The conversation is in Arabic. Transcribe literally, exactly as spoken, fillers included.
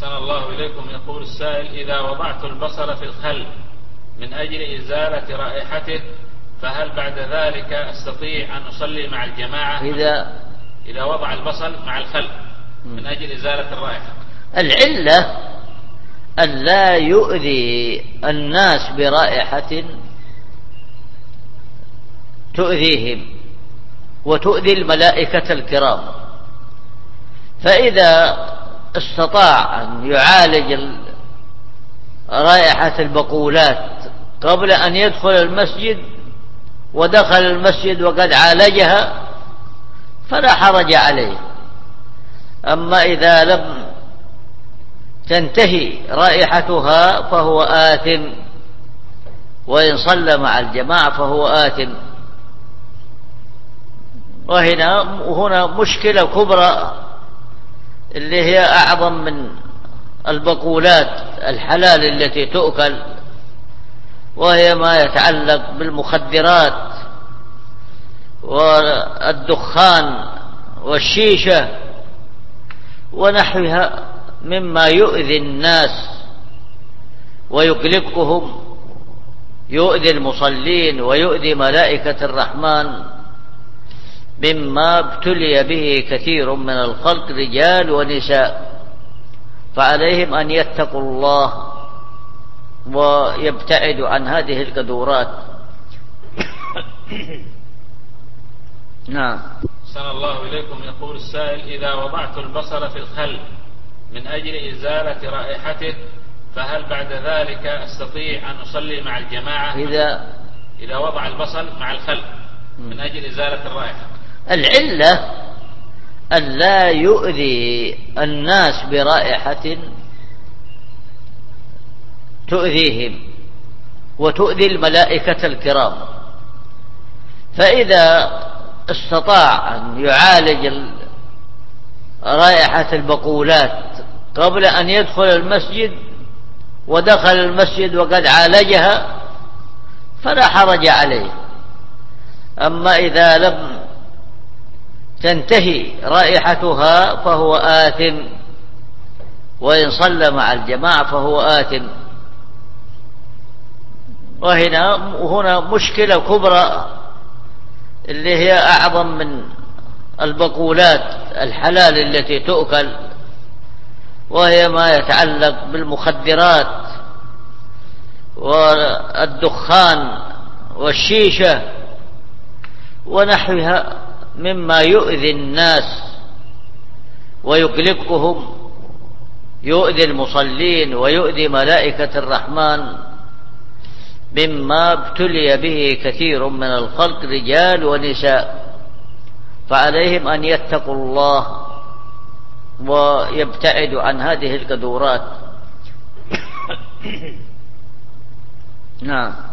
أحسن الله إليكم. يقول السائل: إذا وضعت البصل في الخل من أجل إزالة رائحته فهل بعد ذلك أستطيع أن أصلي مع الجماعة؟ إذا إذا وضع البصل مع الخل من أجل إزالة الرائحة. العلة أن لا يؤذي الناس برائحة تؤذيهم وتؤذي الملائكة الكرام، فإذا استطاع أن يعالج رائحة البقولات قبل أن يدخل المسجد ودخل المسجد وقد عالجها فلا حرج عليه. أما إذا لم تنتهي رائحتها فهو آثم، وإن صلى مع الجماعة فهو آثم. وهنا هنا مشكلة كبرى اللي هي أعظم من البقولات الحلال التي تؤكل، وهي ما يتعلق بالمخدرات والدخان والشيشة ونحوها مما يؤذي الناس ويقلقهم، يؤذي المصلين ويؤذي ملائكة الرحمن، مما ابتلي به كثير من الخلق رجال ونساء، فعليهم أن يتقوا الله ويبتعدوا عن هذه القذورات. نعم. أحسن الله إليكم. يقول السائل: إذا وضعت البصل في الخل من أجل إزالة رائحته فهل بعد ذلك أستطيع أن أصلي مع الجماعة؟ إذا إذا وضع البصل مع الخل من أجل إزالة الرائحة. العلة أن لا يؤذي الناس برائحة تؤذيهم وتؤذي الملائكة الكرام، فإذا استطاع أن يعالج رائحة البقولات قبل أن يدخل المسجد ودخل المسجد وقد عالجها فلا حرج عليه. أما إذا لم تنتهي رائحتها فهو آثم، وإن صلى مع الجماعة فهو آثم. وهنا هنا مشكلة كبرى اللي هي أعظم من البقولات الحلال التي تؤكل، وهي ما يتعلق بالمخدرات والدخان والشيشة ونحوها مما يؤذي الناس ويقلقهم، يؤذي المصلين ويؤذي ملائكة الرحمن، مما ابتلي به كثير من الخلق رجال ونساء، فعليهم أن يتقوا الله ويبتعدوا عن هذه القذورات. نعم.